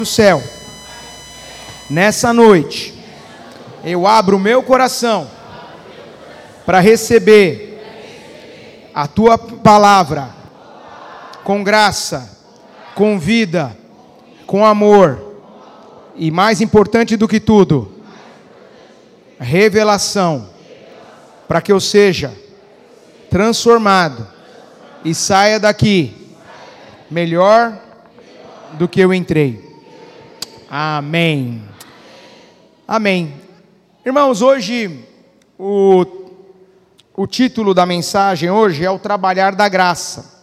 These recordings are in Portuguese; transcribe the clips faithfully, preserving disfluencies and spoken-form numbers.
do céu, nessa noite, eu abro o meu coração para receber a tua palavra com graça, com vida, com amor e, mais importante do que tudo, revelação, para que eu seja transformado e saia daqui melhor do que eu entrei. Amém. Amém. Irmãos, hoje o, o título da mensagem hoje é o trabalhar da graça.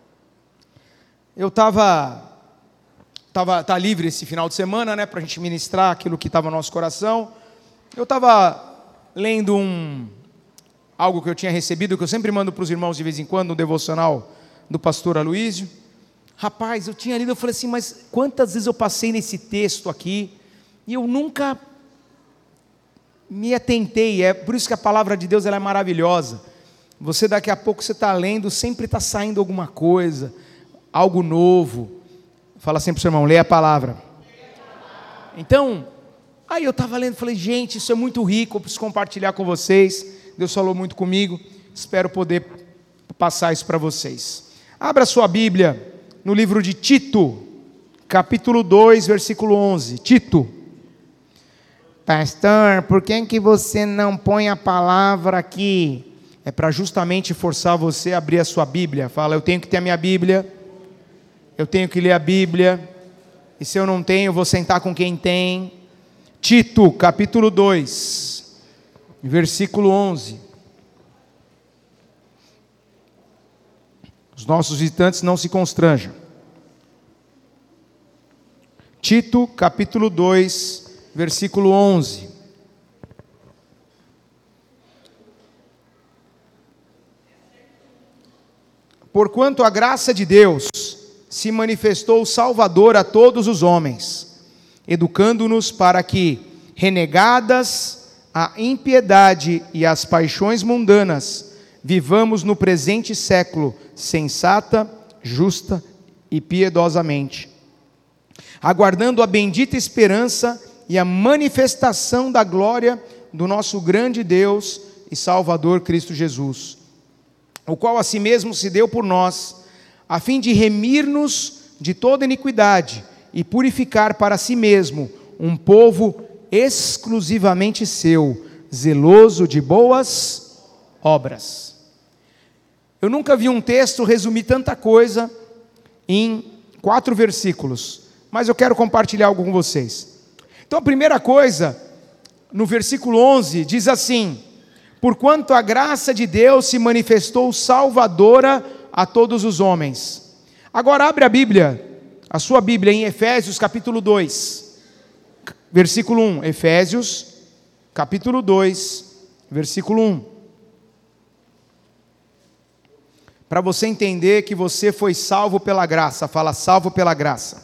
Eu estava tava, tá livre esse final de semana, né, para a gente ministrar aquilo que estava no nosso coração. Eu estava lendo um, algo que eu tinha recebido, que eu sempre mando para os irmãos de vez em quando, um devocional do pastor Aloísio. Rapaz, eu tinha lido, eu falei assim, mas quantas vezes eu passei nesse texto aqui, e eu nunca me atentei. É por isso que a palavra de Deus ela é maravilhosa. Você daqui a pouco você está lendo, sempre está saindo alguma coisa, algo novo. Fala sempre para o seu irmão, leia a palavra. Então, aí eu estava lendo, falei, gente, isso é muito rico, eu preciso compartilhar com vocês. Deus falou muito comigo, espero poder passar isso para vocês. Abra sua Bíblia no livro de Tito, capítulo dois, versículo onze. Tito. Pastor, por que que você não põe a palavra aqui? É para justamente forçar você a abrir a sua Bíblia. Fala, eu tenho que ter a minha Bíblia, eu tenho que ler a Bíblia, e se eu não tenho, eu vou sentar com quem tem. Tito, capítulo dois, versículo onze. Os nossos visitantes não se constranjam. Tito, capítulo dois, versículo onze. Porquanto a graça de Deus se manifestou salvadora a todos os homens, educando-nos para que, renegadas a impiedade e as paixões mundanas, vivamos no presente século sensata, justa e piedosamente, aguardando a bendita esperança e a manifestação da glória do nosso grande Deus e Salvador Cristo Jesus, o qual a si mesmo se deu por nós, a fim de remir-nos de toda iniquidade e purificar para si mesmo um povo exclusivamente seu, zeloso de boas obras. Eu nunca vi um texto resumir tanta coisa em quatro versículos, mas eu quero compartilhar algo com vocês. Então a primeira coisa, no versículo onze, diz assim: porquanto a graça de Deus se manifestou salvadora a todos os homens. Agora abre a Bíblia, a sua Bíblia em Efésios capítulo dois, versículo um. Efésios capítulo dois, versículo um. Para você entender que você foi salvo pela graça. Fala, salvo pela graça.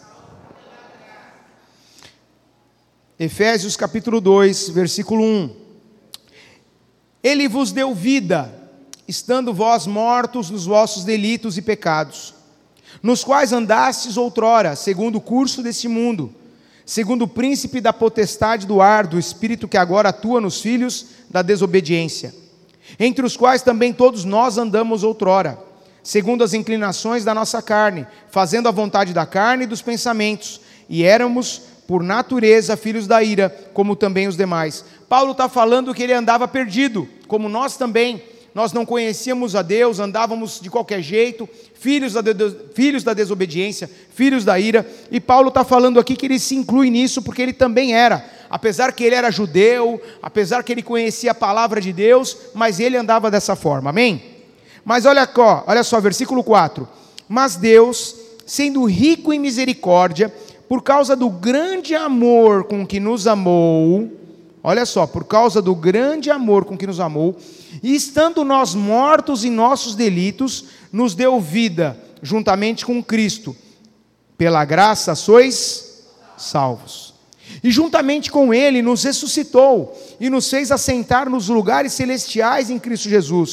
Efésios capítulo dois, versículo um. Ele vos deu vida, estando vós mortos nos vossos delitos e pecados, nos quais andastes outrora, segundo o curso deste mundo, segundo o príncipe da potestade do ar, do espírito que agora atua nos filhos da desobediência, entre os quais também todos nós andamos outrora, segundo as inclinações da nossa carne, fazendo a vontade da carne e dos pensamentos, e éramos, por natureza, filhos da ira, como também os demais. Paulo está falando que ele andava perdido, como nós também. Nós não conhecíamos a Deus, andávamos de qualquer jeito, filhos da, de, filhos da desobediência, filhos da ira. E Paulo está falando aqui que ele se inclui nisso, porque ele também era. Apesar que ele era judeu, apesar que ele conhecia a palavra de Deus, mas ele andava dessa forma, amém? Mas olha só, olha só, versículo quatro. Mas Deus, sendo rico em misericórdia, por causa do grande amor com que nos amou, olha só, por causa do grande amor com que nos amou, e estando nós mortos em nossos delitos, nos deu vida, juntamente com Cristo. Pela graça sois salvos. E juntamente com Ele nos ressuscitou, e nos fez assentar nos lugares celestiais em Cristo Jesus,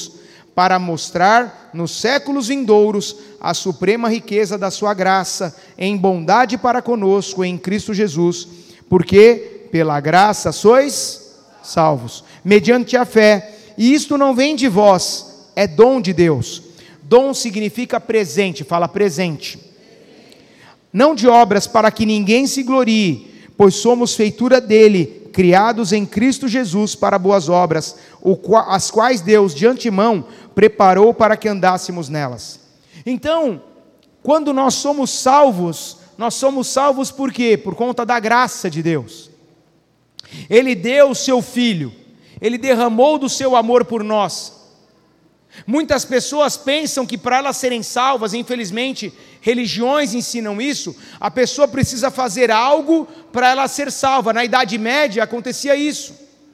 para mostrar nos séculos vindouros a suprema riqueza da sua graça, em bondade para conosco em Cristo Jesus, porque pela graça sois salvos, mediante a fé, e isto não vem de vós, é dom de Deus. Dom significa presente, fala presente. Não de obras para que ninguém se glorie, pois somos feitura dele, criados em Cristo Jesus para boas obras, as quais Deus de antemão preparou para que andássemos nelas. Então, quando nós somos salvos, nós somos salvos por quê? Por conta da graça de Deus. Ele deu o seu Filho, Ele derramou do seu amor por nós. Muitas pessoas pensam que para elas serem salvas, infelizmente, religiões ensinam isso, a pessoa precisa fazer algo para ela ser salva. Na Idade Média acontecia isso.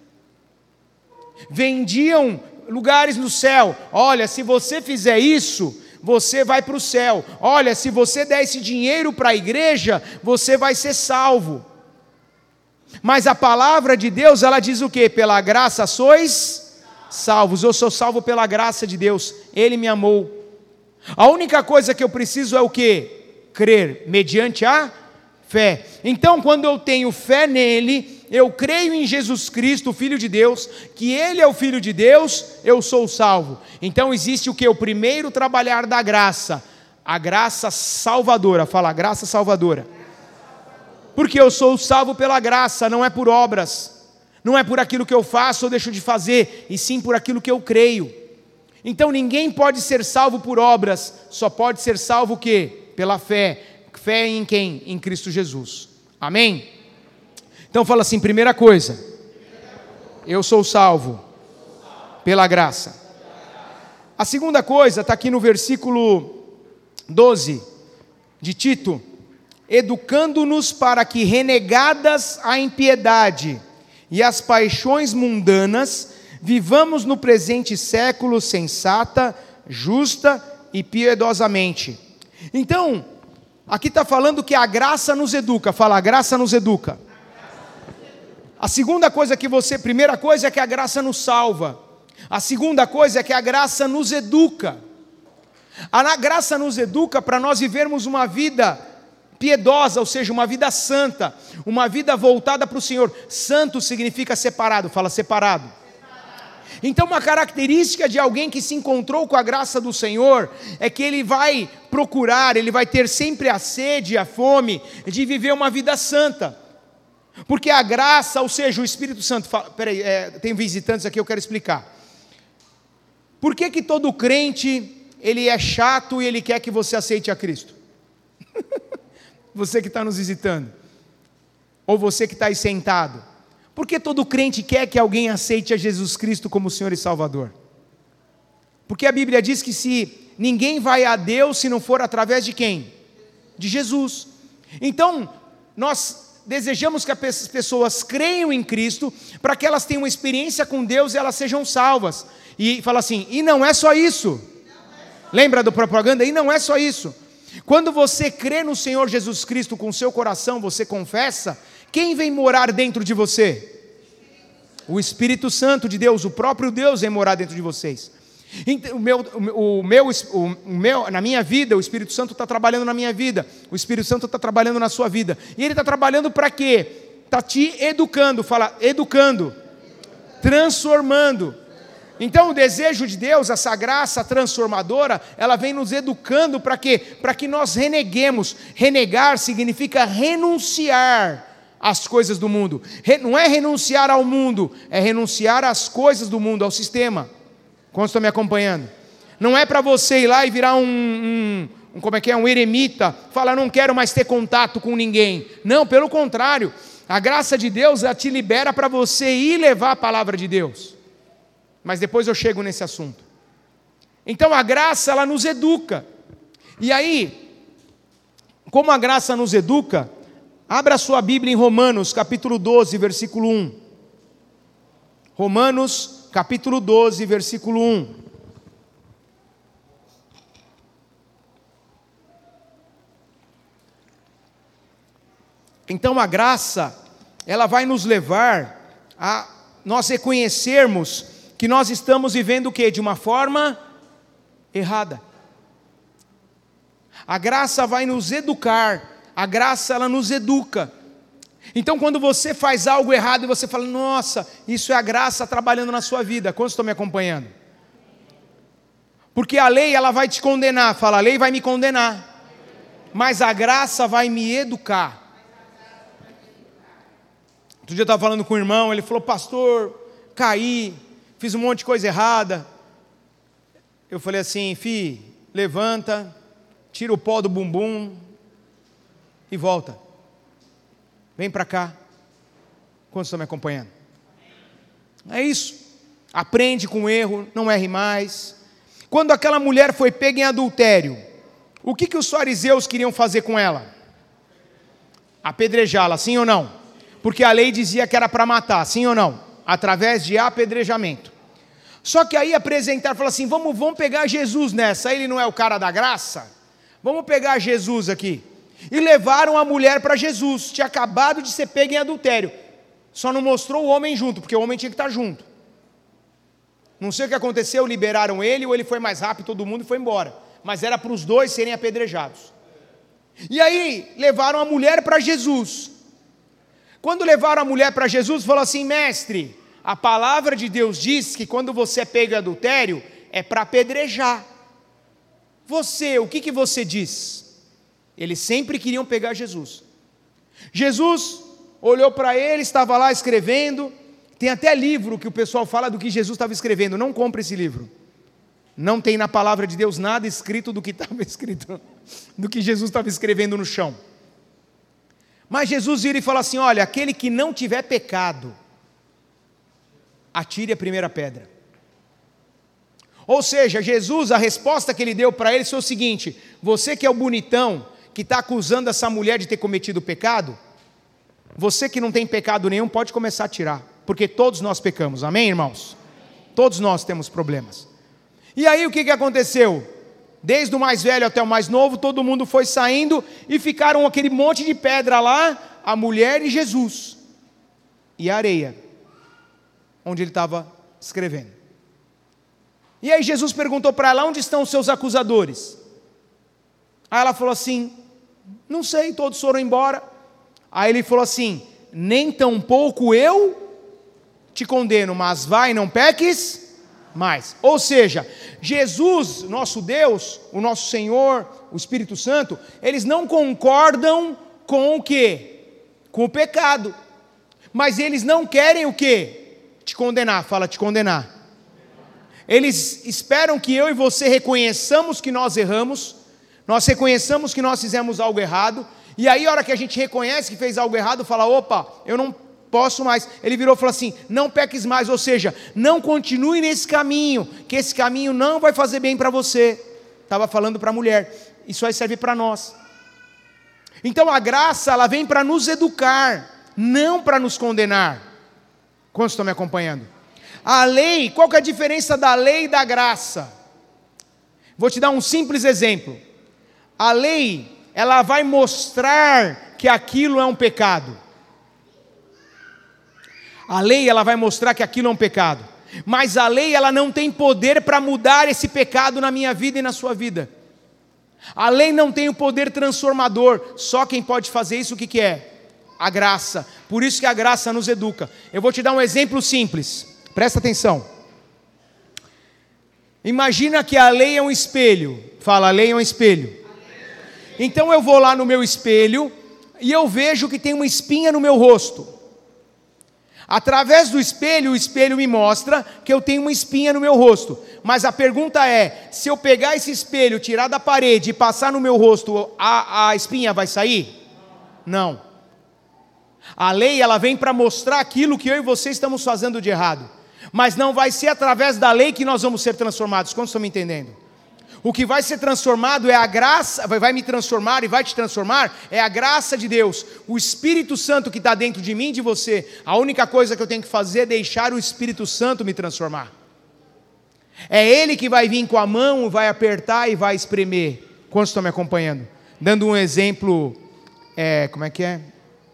Vendiam lugares no céu. Olha, se você fizer isso, você vai para o céu. Olha, se você der esse dinheiro para a igreja, você vai ser salvo. Mas a palavra de Deus, ela diz o quê? Pela graça sois salvos. Eu sou salvo pela graça de Deus. Ele me amou. A única coisa que eu preciso é o quê? Crer, mediante a fé. Então, quando eu tenho fé nele, eu creio em Jesus Cristo, o Filho de Deus, que Ele é o Filho de Deus, eu sou salvo. Então existe o que? O primeiro trabalhar da graça, a graça salvadora. Fala, graça salvadora. Porque eu sou salvo pela graça, não é por obras, não é por aquilo que eu faço ou deixo de fazer, e sim por aquilo que eu creio. Então ninguém pode ser salvo por obras, só pode ser salvo o quê? Pela fé. Fé em quem? Em Cristo Jesus. Amém? Então fala assim, primeira coisa, eu sou salvo pela graça. A segunda coisa está aqui no versículo doze de Tito, educando-nos para que, renegadas a impiedade e as paixões mundanas, vivamos no presente século sensata, justa e piedosamente. Então, aqui está falando que a graça nos educa. Fala, a graça nos educa. A segunda coisa que você, primeira coisa é que a graça nos salva. A segunda coisa é que a graça nos educa. A graça nos educa para nós vivermos uma vida piedosa, ou seja, uma vida santa, uma vida voltada para o Senhor. Santo significa separado, fala separado. Então uma característica de alguém que se encontrou com a graça do Senhor é que ele vai procurar, ele vai ter sempre a sede, a fome de viver uma vida santa. Porque a graça, ou seja, o Espírito Santo, fala, peraí, é, tem visitantes aqui, eu quero explicar. Por que que todo crente, ele é chato e ele quer que você aceite a Cristo? Você que está nos visitando, ou você que está aí sentado. Por que todo crente quer que alguém aceite a Jesus Cristo como Senhor e Salvador? Porque a Bíblia diz que se ninguém vai a Deus se não for através de quem? De Jesus. Então, nós desejamos que as pessoas creiam em Cristo, para que elas tenham uma experiência com Deus e elas sejam salvas. E fala assim, e não é só isso. Lembra da propaganda? E não é só isso. Quando você crê no Senhor Jesus Cristo com o seu coração, você confessa, quem vem morar dentro de você? O Espírito Santo de Deus, o próprio Deus vem morar dentro de vocês. O meu, o meu, o meu, na minha vida, o Espírito Santo está trabalhando na minha vida, o Espírito Santo está trabalhando na sua vida, e Ele está trabalhando para quê? Está te educando, fala, educando, transformando. Então o desejo de Deus, essa graça transformadora, ela vem nos educando para quê? Para que nós reneguemos. Renegar significa renunciar às coisas do mundo. Não é renunciar ao mundo, é renunciar às coisas do mundo, ao sistema. Quantos estão me acompanhando? Não é para você ir lá e virar um, um, um, como é que é, um eremita, falar, não quero mais ter contato com ninguém. Não, pelo contrário, a graça de Deus, ela te libera para você ir levar a palavra de Deus. Mas depois eu chego nesse assunto. Então a graça, ela nos educa. E aí, como a graça nos educa, abra sua Bíblia em Romanos, capítulo doze, versículo um. Romanos, capítulo doze, versículo um. Então a graça, ela vai nos levar a nós reconhecermos que nós estamos vivendo o quê? De uma forma errada. A graça vai nos educar, a graça ela nos educa. Então quando você faz algo errado e você fala, nossa, isso é a graça trabalhando na sua vida, quantos estão me acompanhando? Porque a lei ela vai te condenar, fala, a lei vai me condenar, mas a graça vai me educar. Outro dia eu estava falando com o irmão, ele falou, pastor, caí, fiz um monte de coisa errada. Eu falei assim, fi, levanta, tira o pó do bumbum e volta. Vem para cá. Quantos estão me acompanhando? É isso. Aprende com o erro, não erre mais. Quando aquela mulher foi pega em adultério, o que, que os fariseus queriam fazer com ela? Apedrejá-la, sim ou não? Porque a lei dizia que era para matar, sim ou não? Através de apedrejamento. Só que aí apresentaram, falaram assim, vamos, vamos pegar Jesus nessa, ele não é o cara da graça? Vamos pegar Jesus aqui. E levaram a mulher para Jesus, tinha acabado de ser pega em adultério. Só não mostrou o homem junto, porque o homem tinha que estar junto. Não sei o que aconteceu, liberaram ele, ou ele foi mais rápido, todo mundo e foi embora. Mas era para os dois serem apedrejados. E aí, levaram a mulher para Jesus. Quando levaram a mulher para Jesus, falou assim, mestre, a palavra de Deus diz que quando você é pego em adultério, é para apedrejar. Você, o que, que você diz? Eles sempre queriam pegar Jesus. Jesus olhou para ele, estava lá escrevendo. Tem até livro que o pessoal fala do que Jesus estava escrevendo. Não compre esse livro. Não tem na palavra de Deus nada escrito do que estava escrito, do que Jesus estava escrevendo no chão. Mas Jesus vira e fala assim, olha, aquele que não tiver pecado, atire a primeira pedra. Ou seja, Jesus, a resposta que ele deu para eles foi o seguinte, você que é o bonitão, que está acusando essa mulher de ter cometido pecado, você que não tem pecado nenhum, pode começar a tirar, porque todos nós pecamos, amém, irmãos? Todos nós temos problemas. E aí o que, que aconteceu? Desde o mais velho até o mais novo, todo mundo foi saindo e ficaram aquele monte de pedra lá, a mulher e Jesus, e a areia, onde ele estava escrevendo. E aí Jesus perguntou para ela, onde estão os seus acusadores? Aí ela falou assim, não sei, todos foram embora. Aí ele falou assim, nem tampouco eu te condeno, mas vai, não peques mais. Ou seja, Jesus, nosso Deus, o nosso Senhor, o Espírito Santo, eles não concordam com o quê? Com o pecado. Mas eles não querem o quê? Te condenar, fala te condenar. Eles esperam que eu e você reconheçamos que nós erramos, nós reconheçamos que nós fizemos algo errado, e aí a hora que a gente reconhece que fez algo errado, fala, opa, eu não posso mais. Ele virou e falou assim, não peques mais, ou seja, não continue nesse caminho, que esse caminho não vai fazer bem para você. Estava falando para a mulher, isso aí serve para nós. Então a graça, ela vem para nos educar, não para nos condenar. Quantos estão me acompanhando? A lei, qual que é a diferença da lei e da graça? Vou te dar um simples exemplo. A lei, ela vai mostrar que aquilo é um pecado. A lei, ela vai mostrar que aquilo é um pecado. Mas a lei, ela não tem poder para mudar esse pecado na minha vida e na sua vida. A lei não tem o poder transformador. Só quem pode fazer isso, o que, que é? A graça. Por isso que a graça nos educa. Eu vou te dar um exemplo simples. Presta atenção. Imagina que a lei é um espelho. Fala, a lei é um espelho. Então eu vou lá no meu espelho e eu vejo que tem uma espinha no meu rosto. Através do espelho, o espelho me mostra que eu tenho uma espinha no meu rosto. Mas a pergunta é, se eu pegar esse espelho, tirar da parede e passar no meu rosto, a, a espinha vai sair? Não. A lei, ela vem para mostrar aquilo que eu e você estamos fazendo de errado. Mas não vai ser através da lei que nós vamos ser transformados. Quantos estão me entendendo? O que vai ser transformado é a graça, vai me transformar e vai te transformar, é a graça de Deus. O Espírito Santo que está dentro de mim e de você. A única coisa que eu tenho que fazer é deixar o Espírito Santo me transformar. É Ele que vai vir com a mão, vai apertar e vai espremer. Quantos estão me acompanhando? Dando um exemplo, é, como é que é?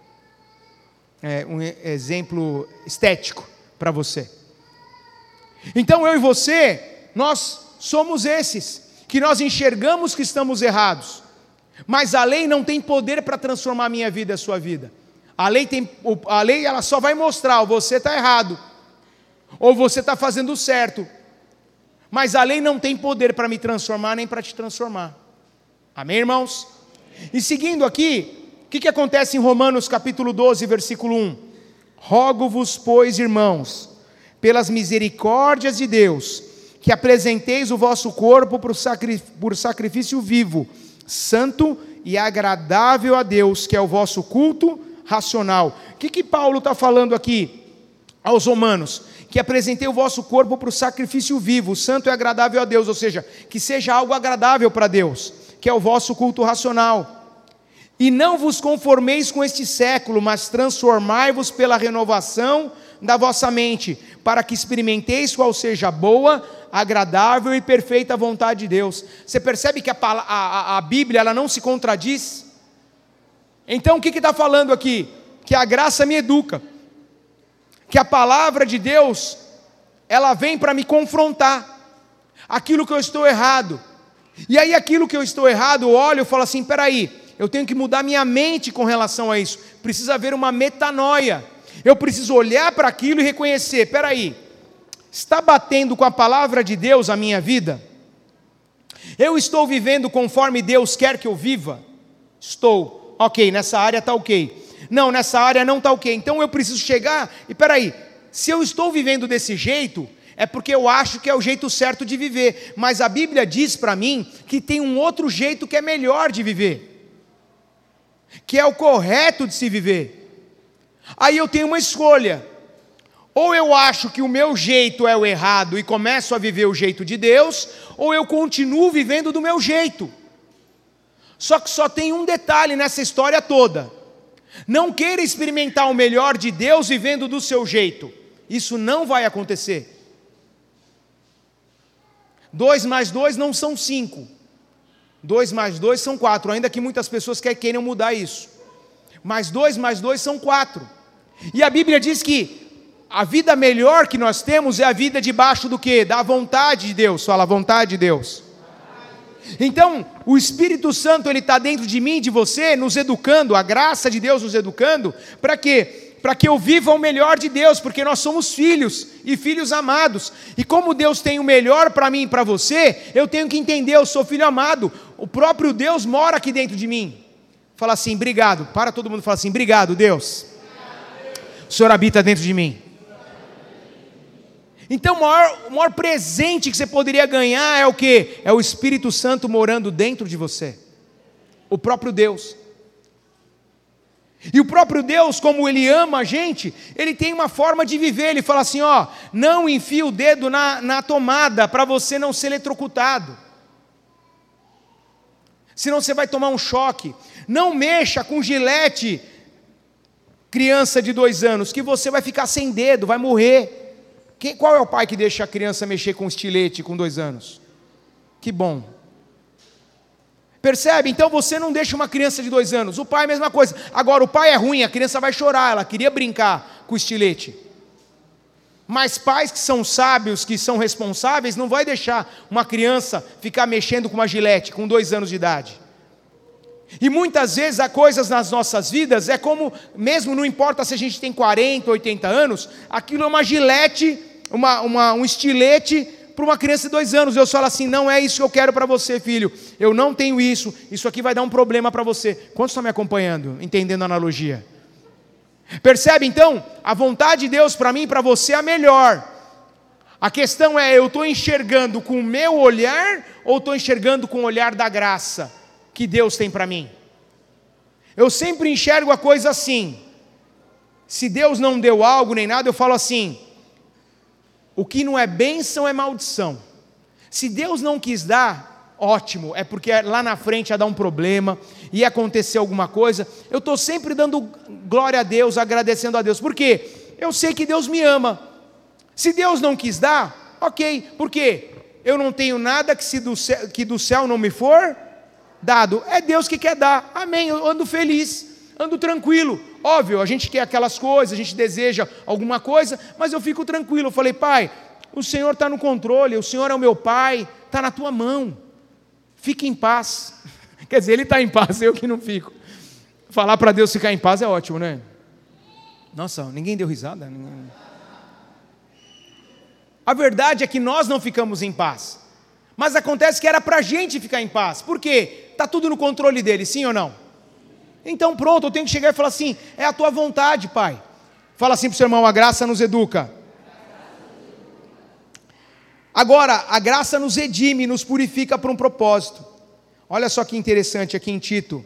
É um exemplo estético para você. Então eu e você, nós somos esses. que nós enxergamos que estamos errados, mas a lei não tem poder para transformar a minha vida e a sua vida. A lei, tem, a lei ela só vai mostrar, você está errado, ou você está fazendo certo, mas a lei não tem poder para me transformar, nem para te transformar. Amém, irmãos? E seguindo aqui, o que, que acontece em Romanos capítulo doze, versículo um? Rogo-vos, pois, irmãos, pelas misericórdias de Deus, que apresenteis o vosso corpo por, sacri, por sacrifício vivo, santo e agradável a Deus, que é o vosso culto racional. O que, que Paulo está falando aqui aos romanos? Que apresentei o vosso corpo para o sacrifício vivo, santo e agradável a Deus, ou seja, que seja algo agradável para Deus, que é o vosso culto racional. E não vos conformeis com este século, mas transformai-vos pela renovação da vossa mente, para que experimenteis qual seja a boa, agradável e perfeita vontade de Deus. Você percebe que a, a, a Bíblia ela não se contradiz? Então o que está falando aqui? Que a graça me educa, que a palavra de Deus ela vem para me confrontar aquilo que eu estou errado. E aí aquilo que eu estou errado, eu olho e falo assim, peraí, eu tenho que mudar minha mente com relação a isso, precisa haver uma metanoia, eu preciso olhar para aquilo e reconhecer, peraí, está batendo com a palavra de Deus a minha vida? Eu estou vivendo conforme Deus quer que eu viva? Estou, ok, nessa área está ok, não, nessa área não está ok, então eu preciso chegar, e peraí, se eu estou vivendo desse jeito, é porque eu acho que é o jeito certo de viver, mas a Bíblia diz para mim que tem um outro jeito que é melhor de viver, que é o correto de se viver. Aí eu tenho uma escolha, ou eu acho que o meu jeito é o errado e começo a viver o jeito de Deus, ou eu continuo vivendo do meu jeito. Só que só tem um detalhe nessa história toda: não queira experimentar o melhor de Deus vivendo do seu jeito, isso não vai acontecer. Dois mais dois não são cinco, dois mais dois são quatro, ainda que muitas pessoas queiram mudar isso, mas dois mais dois são quatro, e a Bíblia diz que a vida melhor que nós temos é a vida debaixo do quê? Da vontade de Deus. Fala, a vontade de Deus. Então, o Espírito Santo, ele está dentro de mim e de você, nos educando, a graça de Deus nos educando, para quê? Para que eu viva o melhor de Deus, porque nós somos filhos, e filhos amados, e como Deus tem o melhor para mim e para você, eu tenho que entender, eu sou filho amado, o próprio Deus mora aqui dentro de mim. Fala assim, obrigado, para todo mundo, fala assim, obrigado Deus, o Senhor habita dentro de mim. Então o maior, o maior presente que você poderia ganhar é o quê? É o Espírito Santo morando dentro de você, o próprio Deus. E o próprio Deus, como Ele ama a gente, Ele tem uma forma de viver. Ele fala assim, ó, não enfie o dedo na, na tomada para você não ser eletrocutado, senão você vai tomar um choque. Não mexa com gilete, criança de dois anos, que você vai ficar sem dedo, vai morrer. Quem, qual é o pai que deixa a criança mexer com estilete com dois anos? Que bom. Percebe? Então você não deixa uma criança de dois anos. O pai é a mesma coisa. Agora o pai é ruim, a criança vai chorar, ela queria brincar com o estilete. Mas pais que são sábios, que são responsáveis, não vai deixar uma criança ficar mexendo com uma gilete com dois anos de idade. E muitas vezes há coisas nas nossas vidas, é como, mesmo não importa se a gente tem quarenta, oitenta anos, aquilo é uma gilete, uma, uma, um estilete para uma criança de dois anos. Eu falo assim, não é isso que eu quero para você, filho, eu não tenho isso, isso aqui vai dar um problema para você. Quantos estão me acompanhando, entendendo a analogia? Percebe então? A vontade de Deus para mim e para você é a melhor. A questão é, eu estou enxergando com o meu olhar, ou estou enxergando com o olhar da graça que Deus tem para mim? Eu sempre enxergo a coisa assim, se Deus não deu algo nem nada, eu falo assim, o que não é bênção é maldição. Se Deus não quis dar, ótimo, é porque lá na frente ia dar um problema, ia acontecer alguma coisa. Eu estou sempre dando glória a Deus, agradecendo a Deus, porque eu sei que Deus me ama. Se Deus não quis dar, ok, porque eu não tenho nada que, se do céu, que do céu não me for dado, é Deus que quer dar, amém, eu ando feliz, ando tranquilo. Óbvio, a gente quer aquelas coisas, a gente deseja alguma coisa, mas eu fico tranquilo. Eu falei, pai, o Senhor está no controle, o Senhor é o meu pai, está na tua mão, Fique em paz. Quer dizer, ele está em paz, eu que não fico. Falar para Deus ficar em paz é ótimo, né? Nossa, ninguém deu risada. Ninguém... A verdade é que nós não ficamos em paz. Mas acontece que era para a gente ficar em paz. Por quê? Está tudo no controle dele, sim ou não? Então pronto, eu tenho que chegar e falar assim, é a tua vontade, Pai. Fala assim para o seu irmão, a graça nos educa. Agora, a graça nos redime, nos purifica para um propósito. Olha só que interessante aqui em Tito.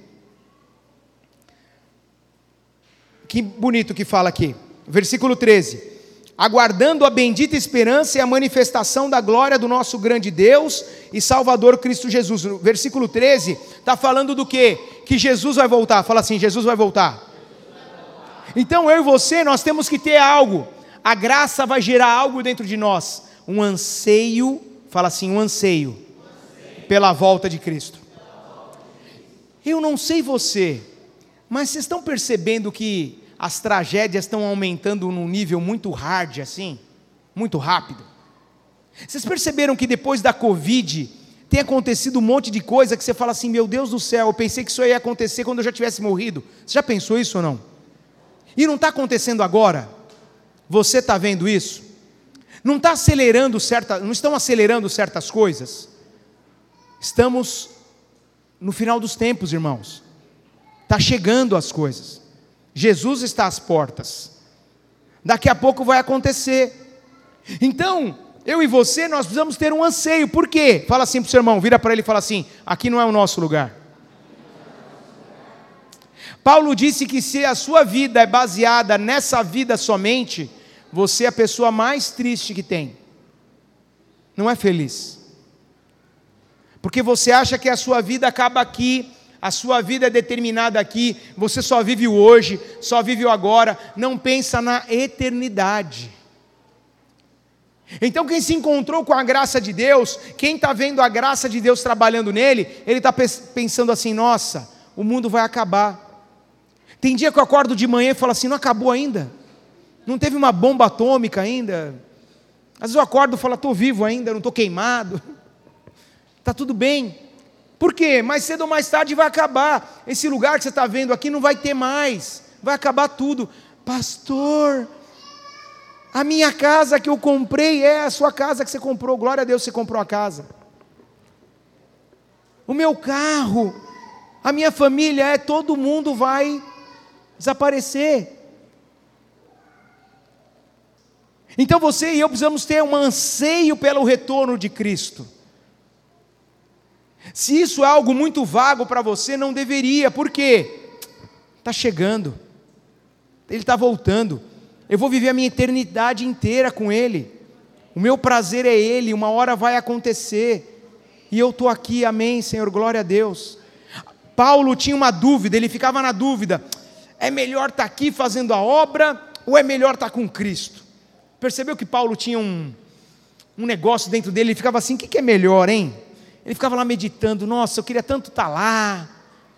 Que bonito que fala aqui. Versículo treze. Aguardando a bendita esperança e a manifestação da glória do nosso grande Deus e Salvador Cristo Jesus. No versículo treze, está falando do quê? Que Jesus vai voltar. Fala assim, Jesus vai voltar. Então eu e você, nós temos que ter algo. A graça vai gerar algo dentro de nós. Um anseio, fala assim, um anseio, pela volta de Cristo. Eu não sei você, mas vocês estão percebendo que as tragédias estão aumentando num nível muito hard assim? Muito rápido? Vocês perceberam que depois da Covid tem acontecido um monte de coisa que você fala assim, meu Deus do céu, eu pensei que isso ia acontecer quando eu já tivesse morrido. Você já pensou isso ou não? E não está acontecendo agora? Você está vendo isso? Não está acelerando certa, não estão acelerando certas coisas? Estamos no final dos tempos, irmãos. Está chegando as coisas. Jesus está às portas. Daqui a pouco vai acontecer. Então, eu e você, nós precisamos ter um anseio. Por quê? Fala assim para o seu irmão, vira para ele e fala assim, aqui não é o nosso lugar. Paulo disse que se a sua vida é baseada nessa vida somente, você é a pessoa mais triste que tem. Não é feliz. Porque você acha que a sua vida acaba aqui, a sua vida é determinada aqui, você só vive o hoje, só vive o agora, não pensa na eternidade. Então quem se encontrou com a graça de Deus, quem está vendo a graça de Deus trabalhando nele, ele está pensando assim, nossa, o mundo vai acabar. Tem dia que eu acordo de manhã e falo assim, não acabou ainda? Não teve uma bomba atômica ainda? Às vezes eu acordo e falo, estou vivo ainda, não estou queimado. Está tudo bem. Por quê? Mais cedo ou mais tarde vai acabar. Esse lugar que você está vendo aqui não vai ter mais. Vai acabar tudo. Pastor, a minha casa que eu comprei é a sua casa que você comprou. Glória a Deus, você comprou a casa. O meu carro, a minha família, é todo mundo vai desaparecer. Então você e eu precisamos ter um anseio pelo retorno de Cristo. Se isso é algo muito vago para você, não deveria. Por quê? Está chegando. Ele está voltando. Eu vou viver a minha eternidade inteira com Ele. O meu prazer é Ele. Uma hora vai acontecer. E eu estou aqui, amém, Senhor, glória a Deus. Paulo tinha uma dúvida, ele ficava na dúvida. É melhor estar aqui fazendo a obra ou é melhor estar com Cristo? Percebeu que Paulo tinha um, um negócio dentro dele, ele ficava assim, o que, que é melhor, hein? Ele ficava lá meditando, nossa, eu queria tanto estar lá,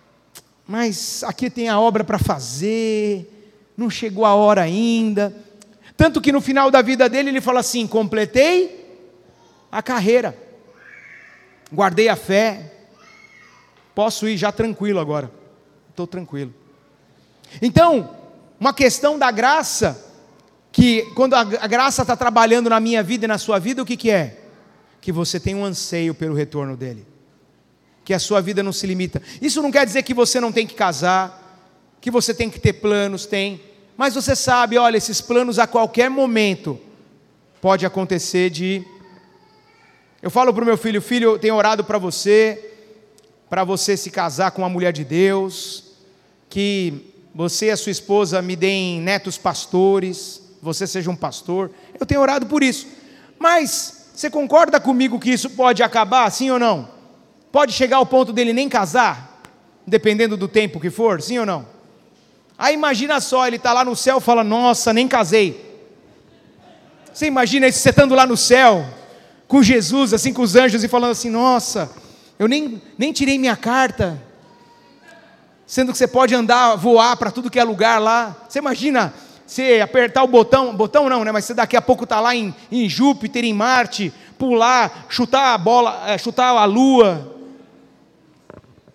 mas aqui tem a obra para fazer, não chegou a hora ainda. Tanto que no final da vida dele, ele fala assim, completei a carreira, guardei a fé, posso ir já tranquilo agora, estou tranquilo. Então, uma questão da graça, que quando a graça está trabalhando na minha vida e na sua vida, o que, que é? Que você tem um anseio pelo retorno dele, que a sua vida não se limita. Isso não quer dizer que você não tem que casar, que você tem que ter planos, tem, mas você sabe, olha, esses planos a qualquer momento pode acontecer de... Eu falo para o meu filho, filho, eu tenho orado para você, para você se casar com uma mulher de Deus, que você e a sua esposa me deem netos pastores, você seja um pastor. Eu tenho orado por isso, mas você concorda comigo que isso pode acabar, sim ou não? Pode chegar ao ponto dele nem casar, dependendo do tempo que for, sim ou não? Aí imagina só, ele está lá no céu e fala, nossa, nem casei. Você imagina isso, você estando lá no céu, com Jesus, assim, com os anjos, e falando assim, nossa, eu nem, nem tirei minha carta, sendo que você pode andar, voar para tudo que é lugar lá. Você imagina... Você apertar o botão, botão não, né? Mas você daqui a pouco está lá em, em Júpiter, em Marte, pular, chutar a bola, é, chutar a lua.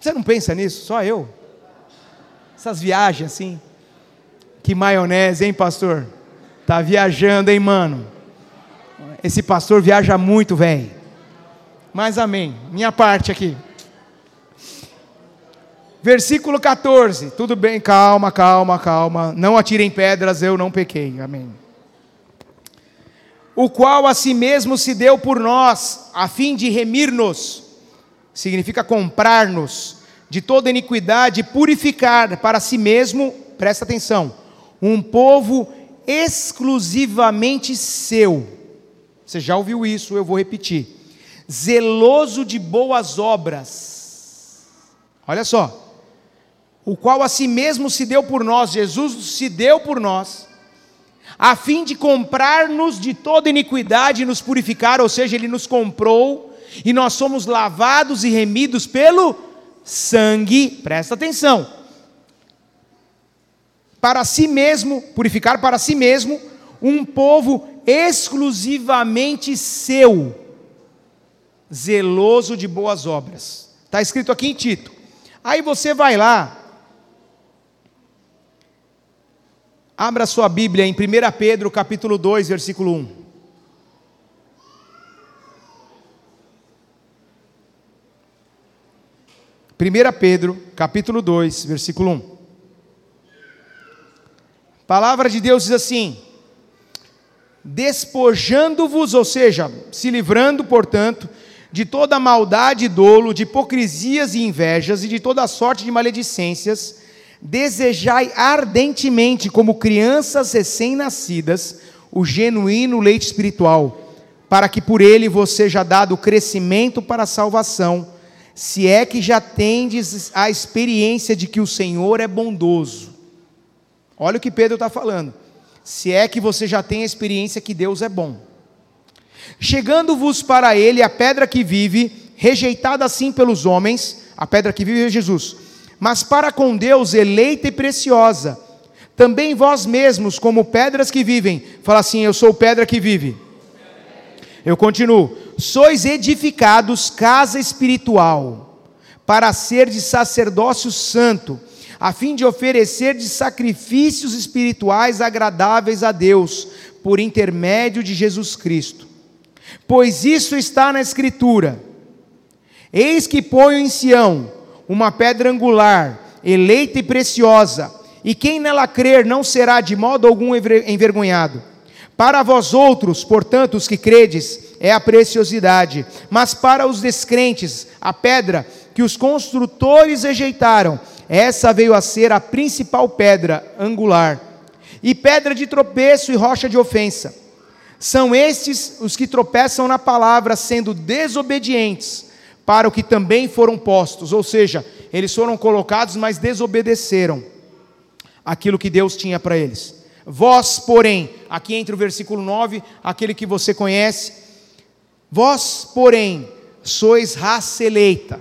Você não pensa nisso? Só eu? Essas viagens assim. Que maionese, hein, pastor? Tá viajando, hein, mano? Esse pastor viaja muito, velho. Mas amém. Minha parte aqui. Versículo quatorze. Tudo bem, calma, calma, calma. Não atirem pedras, eu não pequei. Amém. O qual a si mesmo se deu por nós, a fim de remir-nos. Significa comprar-nos de toda iniquidade e purificar para si mesmo, presta atenção, um povo exclusivamente seu. Você já ouviu isso, eu vou repetir. Zeloso de boas obras. Olha só. O qual a si mesmo se deu por nós, Jesus se deu por nós, a fim de comprar-nos de toda iniquidade e nos purificar, ou seja, Ele nos comprou, e nós somos lavados e remidos pelo sangue, presta atenção, para si mesmo, purificar para si mesmo, um povo exclusivamente seu, zeloso de boas obras. Está escrito aqui em Tito. Aí você vai lá, abra sua Bíblia em primeira Pedro capítulo dois, versículo um. primeira Pedro capítulo dois, versículo um. A palavra de Deus diz assim: despojando-vos, ou seja, se livrando, portanto, de toda maldade e dolo, de hipocrisias e invejas e de toda sorte de maledicências, desejai ardentemente, como crianças recém-nascidas, o genuíno leite espiritual, para que por ele vos seja dado crescimento para a salvação, se é que já tendes a experiência de que o Senhor é bondoso. Olha o que Pedro está falando. Se é que você já tem a experiência que Deus é bom. Chegando-vos para ele a pedra que vive, rejeitada assim pelos homens, a pedra que vive é Jesus, mas para com Deus eleita e preciosa. Também vós mesmos, como pedras que vivem. Fala assim: eu sou pedra que vive. Eu continuo. Sois edificados casa espiritual, para ser de sacerdócio santo, a fim de oferecer de sacrifícios espirituais agradáveis a Deus, por intermédio de Jesus Cristo. Pois isso está na Escritura: eis que ponho em Sião uma pedra angular, eleita e preciosa, e quem nela crer não será de modo algum envergonhado. Para vós outros, portanto, os que credes, é a preciosidade, mas para os descrentes, a pedra que os construtores rejeitaram, essa veio a ser a principal pedra angular, e pedra de tropeço e rocha de ofensa. São estes os que tropeçam na palavra, sendo desobedientes, para o que também foram postos, ou seja, eles foram colocados, mas desobedeceram aquilo que Deus tinha para eles. Vós, porém, aqui entra o versículo nove, aquele que você conhece, vós, porém, sois raça eleita,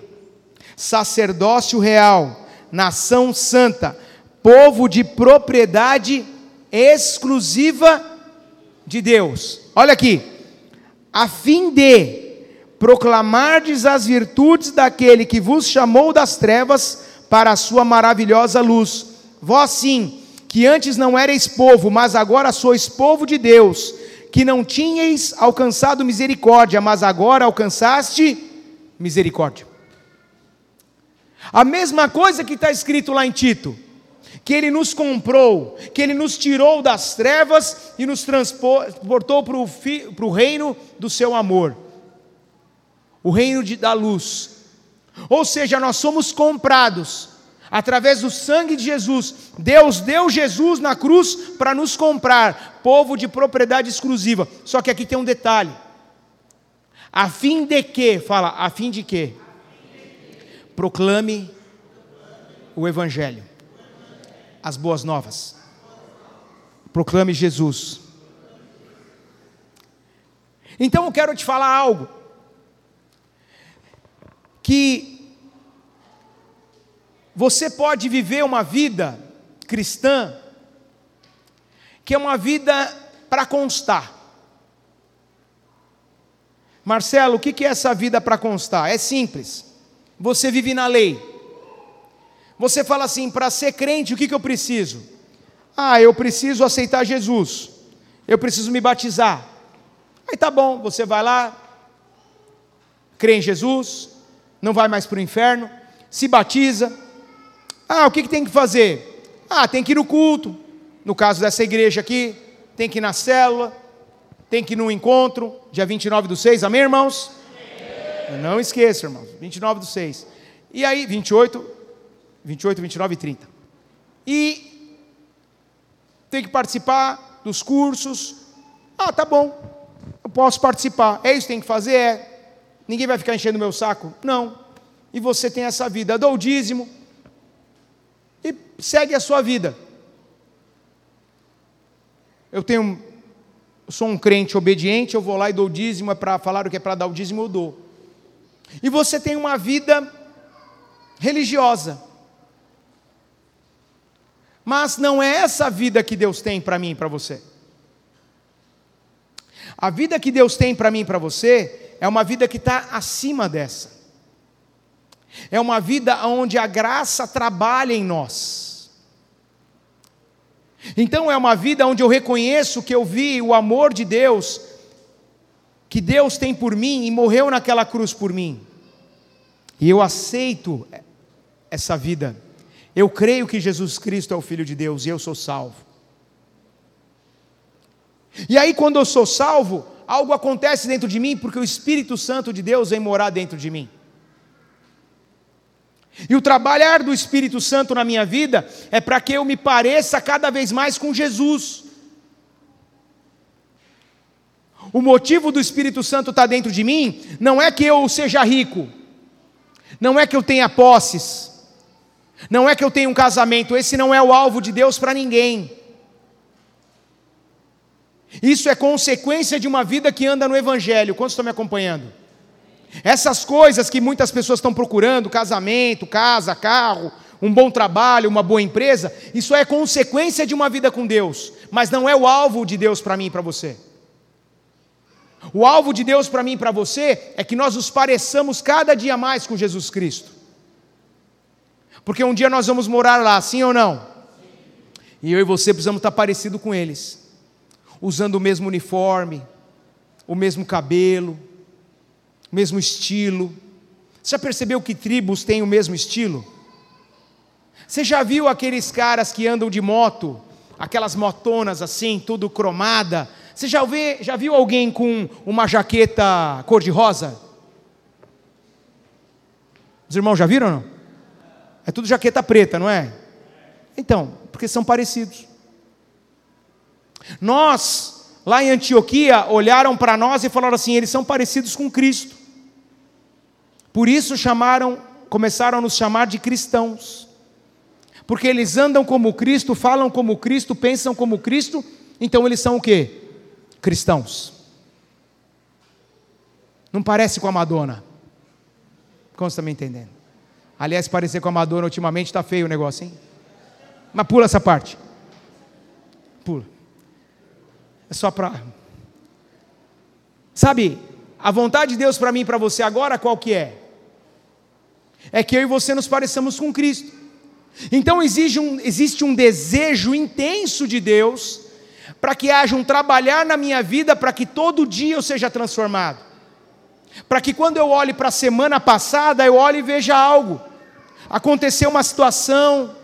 sacerdócio real, nação santa, povo de propriedade exclusiva de Deus. Olha aqui, a fim de proclamardes as virtudes daquele que vos chamou das trevas para a sua maravilhosa luz. Vós sim, que antes não erais povo, mas agora sois povo de Deus, que não tinhais alcançado misericórdia, mas agora alcançaste misericórdia. A mesma coisa que está escrito lá em Tito, que Ele nos comprou, que Ele nos tirou das trevas e nos transportou para o, para o reino do seu amor, o reino de, da luz. Ou seja, nós somos comprados através do sangue de Jesus. Deus deu Jesus na cruz para nos comprar, povo de propriedade exclusiva. Só que aqui tem um detalhe: a fim de que, fala, a fim de que proclame o Evangelho, as boas novas, proclame Jesus. Então eu quero te falar algo, que você pode viver uma vida cristã, que é uma vida para constar. Marcelo, o que é essa vida para constar? É simples, você vive na lei, Você fala assim, para ser crente, o que, que eu preciso? Ah, eu preciso aceitar Jesus. Eu preciso me batizar. Aí tá bom, você vai lá, crê em Jesus, não vai mais para o inferno, se batiza. Ah, o que, que tem que fazer? Ah, tem que ir no culto. No caso dessa igreja aqui, tem que ir na célula, tem que ir no encontro, dia vinte e nove do seis, amém, irmãos? Amém. Não esqueça, irmãos, vinte e nove do seis. E aí, vinte e oito, vinte e oito, vinte e nove e trinta. E tem que participar dos cursos. Ah, tá bom, eu posso participar. É isso que tem que fazer? É. Ninguém vai ficar enchendo o meu saco? Não. E você tem essa vida, dá o dízimo e segue a sua vida. Eu tenho, eu sou um crente obediente, eu vou lá e dou o dízimo, é para falar o que é para dar o dízimo, eu dou. E você tem uma vida religiosa. Mas não é essa vida que Deus tem para mim e para você. A vida que Deus tem para mim e para você é uma vida que está acima dessa. É uma vida onde a graça trabalha em nós. Então é uma vida onde eu reconheço que eu vi o amor de Deus, que Deus tem por mim e morreu naquela cruz por mim. E eu aceito essa vida. Eu creio que Jesus Cristo é o Filho de Deus e eu sou salvo. E aí quando eu sou salvo, algo acontece dentro de mim, porque o Espírito Santo de Deus vem morar dentro de mim. E o trabalhar do Espírito Santo na minha vida é para que eu me pareça cada vez mais com Jesus. O motivo do Espírito Santo estar dentro de mim não é que eu seja rico, não é que eu tenha posses, não é que eu tenha um casamento. Esse não é o alvo de Deus para ninguém. Isso é consequência de uma vida que anda no Evangelho. Quantos estão me acompanhando? Essas coisas que muitas pessoas estão procurando, casamento, casa, carro, um bom trabalho, uma boa empresa, isso é consequência de uma vida com Deus, mas não é o alvo de Deus para mim e para você. O alvo de Deus para mim e para você é que nós nos pareçamos cada dia mais com Jesus Cristo. Porque um dia nós vamos morar lá, sim ou não? E eu e você precisamos estar parecidos com eles, usando o mesmo uniforme, o mesmo cabelo, o mesmo estilo. Você já percebeu que tribos têm o mesmo estilo? Você já viu aqueles caras que andam de moto, aquelas motonas assim, tudo cromada? Você já, vê, já viu alguém com uma jaqueta cor-de-rosa? Os irmãos já viram ou não? É tudo jaqueta preta, não é? Então, porque são parecidos. Nós, lá em Antioquia, olharam para nós e falaram assim, eles são parecidos com Cristo. Por isso chamaram, começaram a nos chamar de cristãos. Porque eles andam como Cristo, falam como Cristo, pensam como Cristo, então eles são o quê? Cristãos. Não parece com a Madonna. Como você está me entendendo? Aliás, parecer com a Madonna ultimamente está feio o negócio, hein? Mas pula essa parte. Pula. É só para... Sabe, a vontade de Deus para mim e para você agora qual que é? É que eu e você nos pareçamos com Cristo. Então existe um, existe um desejo intenso de Deus para que haja um trabalhar na minha vida para que todo dia eu seja transformado. Para que quando eu olhe para a semana passada, eu olhe e veja algo. Aconteceu uma situação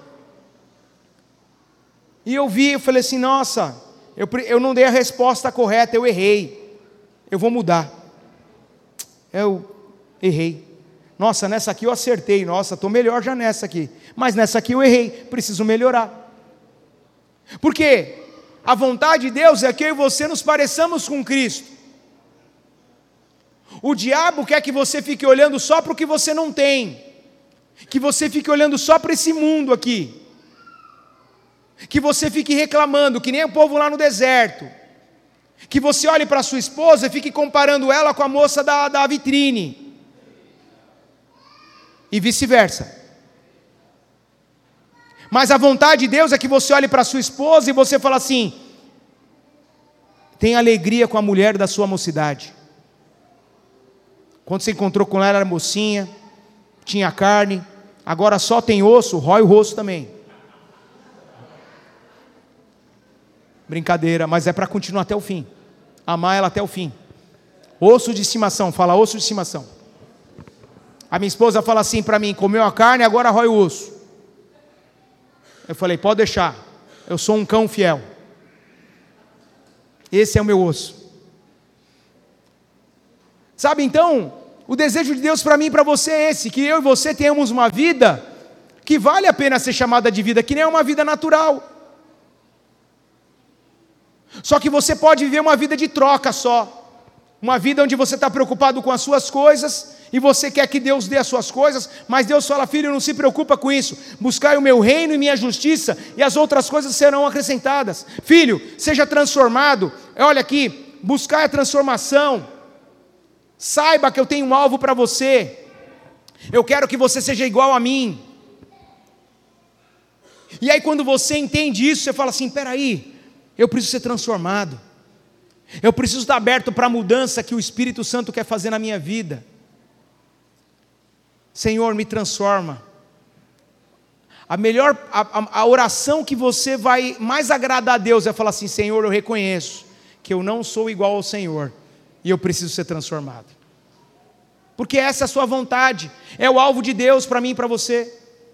e eu vi, eu falei assim, nossa, eu, eu não dei a resposta correta, eu errei, eu vou mudar. Eu errei. Nossa, nessa aqui eu acertei, nossa, estou melhor já nessa aqui. Mas nessa aqui eu errei, preciso melhorar. Por quê? A vontade de Deus é que eu e você nos pareçamos com Cristo. O diabo quer que você fique olhando só para o que você não tem. Que você fique olhando só para esse mundo aqui. Que você fique reclamando, que nem o povo lá no deserto. Que você olhe para sua esposa e fique comparando ela com a moça da, da vitrine. E vice-versa. Mas a vontade de Deus é que você olhe para sua esposa e você fala assim, tenha alegria com a mulher da sua mocidade. Quando você encontrou com ela, ela era mocinha, tinha carne, agora só tem osso, rói o osso também. Brincadeira, mas é para continuar até o fim. Amar ela até o fim. Osso de estimação, fala osso de estimação. A minha esposa fala assim para mim, comeu a carne, agora rói o osso. Eu falei, pode deixar, eu sou um cão fiel. Esse é o meu osso. Sabe, então, o desejo de Deus para mim e para você é esse, que eu e você tenhamos uma vida que vale a pena ser chamada de vida, que nem é uma vida natural. Só que você pode viver uma vida de troca só, uma vida onde você está preocupado com as suas coisas, e você quer que Deus dê as suas coisas, mas Deus fala, filho, não se preocupa com isso, buscai o meu reino e minha justiça, e as outras coisas serão acrescentadas. Filho, seja transformado, olha aqui, buscai a transformação, saiba que eu tenho um alvo para você, eu quero que você seja igual a mim. E aí quando você entende isso, você fala assim, peraí, eu preciso ser transformado, eu preciso estar aberto para a mudança que o Espírito Santo quer fazer na minha vida. Senhor, me transforma. A melhor, a, a oração que você vai mais agradar a Deus é falar assim, Senhor, eu reconheço que eu não sou igual ao Senhor, e eu preciso ser transformado. Porque essa é a sua vontade, é o alvo de Deus para mim e para você.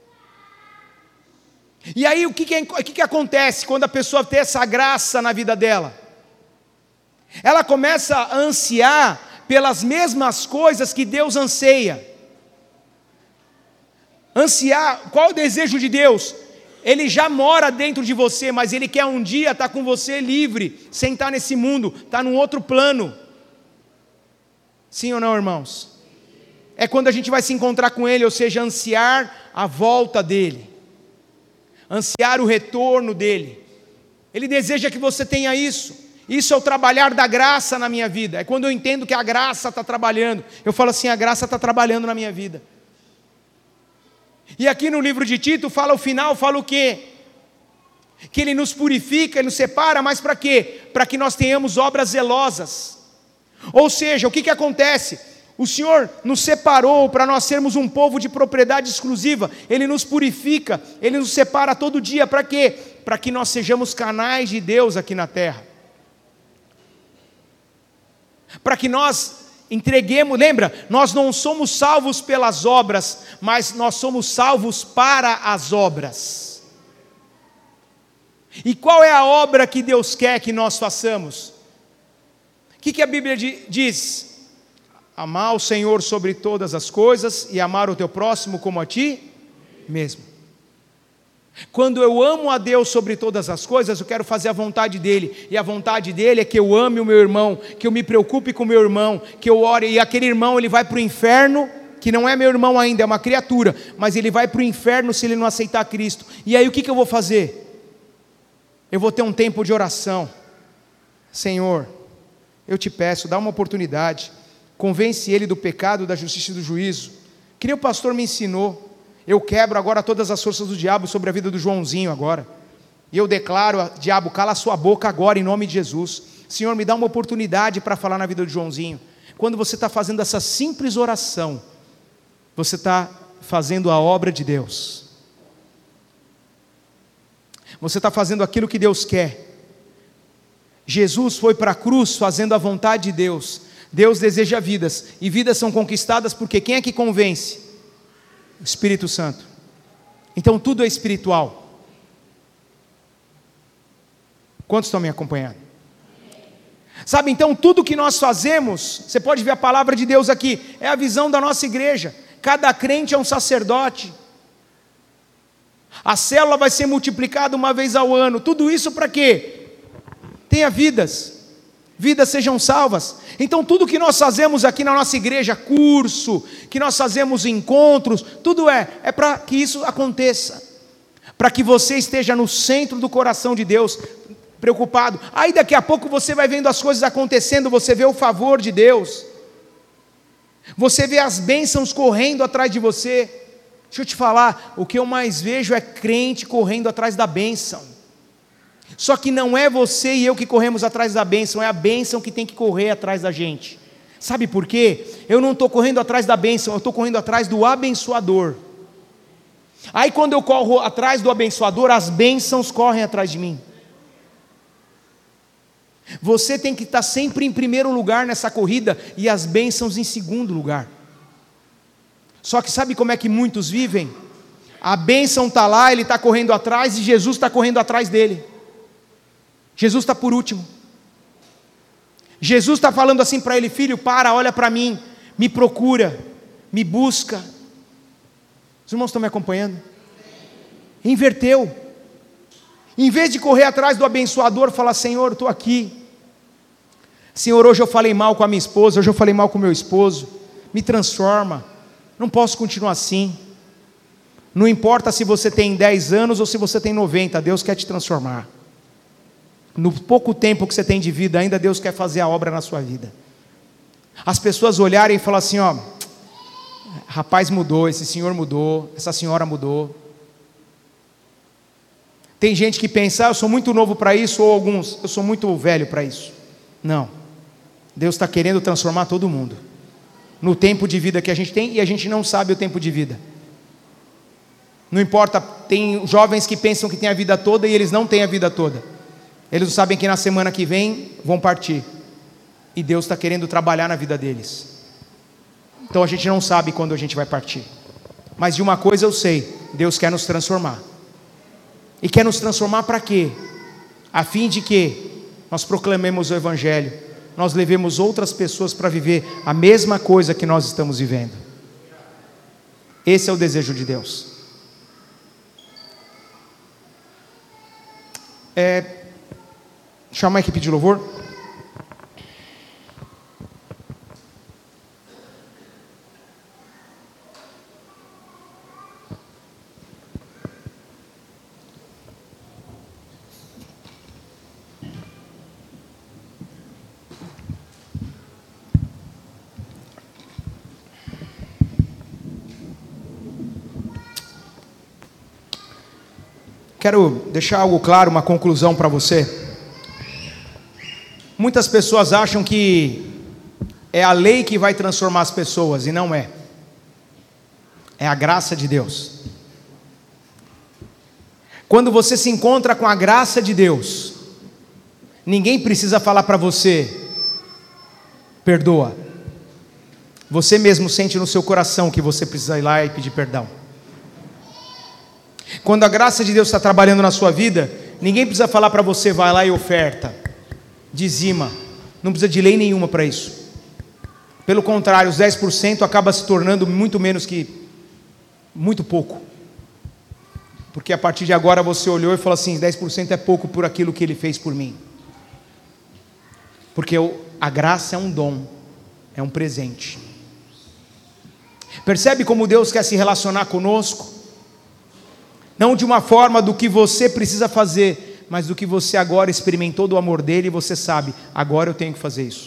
E aí o que, que, o que, que acontece quando a pessoa tem essa graça na vida dela? Ela começa a ansiar pelas mesmas coisas que Deus anseia. Ansiar, qual é o desejo de Deus? Ele já mora dentro de você, mas Ele quer um dia estar com você livre, sem estar nesse mundo, estar num outro plano. Sim ou não, irmãos? É quando a gente vai se encontrar com Ele, ou seja, ansiar a volta dEle, ansiar o retorno dEle. Ele deseja que você tenha isso. Isso é o trabalhar da graça na minha vida. É quando eu entendo que a graça está trabalhando. Eu falo assim, a graça está trabalhando na minha vida. E aqui no livro de Tito, fala o final, fala o quê? Que Ele nos purifica, Ele nos separa, mas para quê? Para que nós tenhamos obras zelosas. Ou seja, o que, que acontece? O Senhor nos separou para nós sermos um povo de propriedade exclusiva. Ele nos purifica, Ele nos separa todo dia. Para quê? Para que nós sejamos canais de Deus aqui na terra. Para que nós entreguemos, lembra? Nós não somos salvos pelas obras, mas nós somos salvos para as obras. E qual é a obra que Deus quer que nós façamos? O que, que a Bíblia diz? Amar o Senhor sobre todas as coisas e amar o teu próximo como a ti mesmo. Quando eu amo a Deus sobre todas as coisas, eu quero fazer a vontade dEle, e a vontade dEle é que eu ame o meu irmão, que eu me preocupe com o meu irmão, que eu ore, e aquele irmão ele vai para o inferno, que não é meu irmão ainda, é uma criatura, mas ele vai para o inferno se ele não aceitar Cristo. E aí o que, que eu vou fazer? Eu vou ter um tempo de oração. Senhor, eu te peço, dá uma oportunidade, convence ele do pecado, da justiça e do juízo, que nem o pastor me ensinou. Eu quebro agora todas as forças do diabo sobre a vida do Joãozinho agora, e eu declaro, diabo, cala a sua boca agora em nome de Jesus. Senhor, me dá uma oportunidade para falar na vida do Joãozinho. Quando você está fazendo essa simples oração, você está fazendo a obra de Deus, você está fazendo aquilo que Deus quer. Jesus foi para a cruz fazendo a vontade de Deus. Deus deseja vidas, e vidas são conquistadas porque quem é que convence? O Espírito Santo. Então tudo é espiritual. Quantos estão me acompanhando? Sabe, então tudo que nós fazemos, você pode ver a palavra de Deus aqui, é a visão da nossa igreja. Cada crente é um sacerdote. A célula vai ser multiplicada uma vez ao ano. Tudo isso para quê? Tenha vidas. Vidas sejam salvas. Então tudo que nós fazemos aqui na nossa igreja, curso, que nós fazemos encontros, tudo é, é para que isso aconteça, para que você esteja no centro do coração de Deus, preocupado. Aí daqui a pouco você vai vendo as coisas acontecendo, você vê o favor de Deus, você vê as bênçãos correndo atrás de você. Deixa eu te falar, o que eu mais vejo é crente correndo atrás da bênção. Só que não é você e eu que corremos atrás da bênção, é a bênção que tem que correr atrás da gente. Sabe por quê? Eu não estou correndo atrás da bênção, eu estou correndo atrás do abençoador. Aí quando eu corro atrás do abençoador, as bênçãos correm atrás de mim. Você tem que estar sempre em primeiro lugar nessa corrida e as bênçãos em segundo lugar. Só que sabe como é que muitos vivem? A bênção está lá, ele está correndo atrás e Jesus está correndo atrás dele. Jesus está por último. Jesus está falando assim para ele: filho, para, olha para mim, me procura, me busca. Os irmãos estão me acompanhando? Inverteu. Em vez de correr atrás do abençoador, falar: Senhor, estou aqui. Senhor, hoje eu falei mal com a minha esposa, hoje eu falei mal com o meu esposo. Me transforma. Não posso continuar assim. Não importa se você tem dez anos ou se você tem noventa, Deus quer te transformar. No pouco tempo que você tem de vida ainda, Deus quer fazer a obra na sua vida. As pessoas olharem e falar assim: ó, rapaz mudou, esse senhor mudou, essa senhora mudou. Tem gente que pensa: ah, eu sou muito novo para isso, ou alguns, eu sou muito velho para isso. Não, Deus está querendo transformar todo mundo, no tempo de vida que a gente tem, e a gente não sabe o tempo de vida. Não importa, tem jovens que pensam que tem a vida toda e eles não têm a vida toda. Eles não sabem que na semana que vem vão partir, e Deus está querendo trabalhar na vida deles. Então a gente não sabe quando a gente vai partir, mas de uma coisa eu sei: Deus quer nos transformar. E quer nos transformar para quê? A fim de que nós proclamemos o Evangelho, nós levemos outras pessoas para viver a mesma coisa que nós estamos vivendo. Esse é o desejo de Deus. É, chamar a equipe de louvor. Quero deixar algo claro, uma conclusão para você. Muitas pessoas acham que é a lei que vai transformar as pessoas, e não é. É a graça de Deus. Quando você se encontra com a graça de Deus, ninguém precisa falar para você: perdoa. Você mesmo sente no seu coração que você precisa ir lá e pedir perdão. Quando a graça de Deus está trabalhando na sua vida, ninguém precisa falar para você: vai lá e oferta, dizima. Não precisa de lei nenhuma para isso. Pelo contrário, os dez por cento acaba se tornando muito menos que, muito pouco. Porque a partir de agora você olhou e falou assim: dez por cento é pouco por aquilo que Ele fez por mim. Porque a graça é um dom, é um presente. Percebe como Deus quer se relacionar conosco? Não de uma forma do que você precisa fazer, mas do que você agora experimentou do amor dele, e você sabe: agora eu tenho que fazer isso.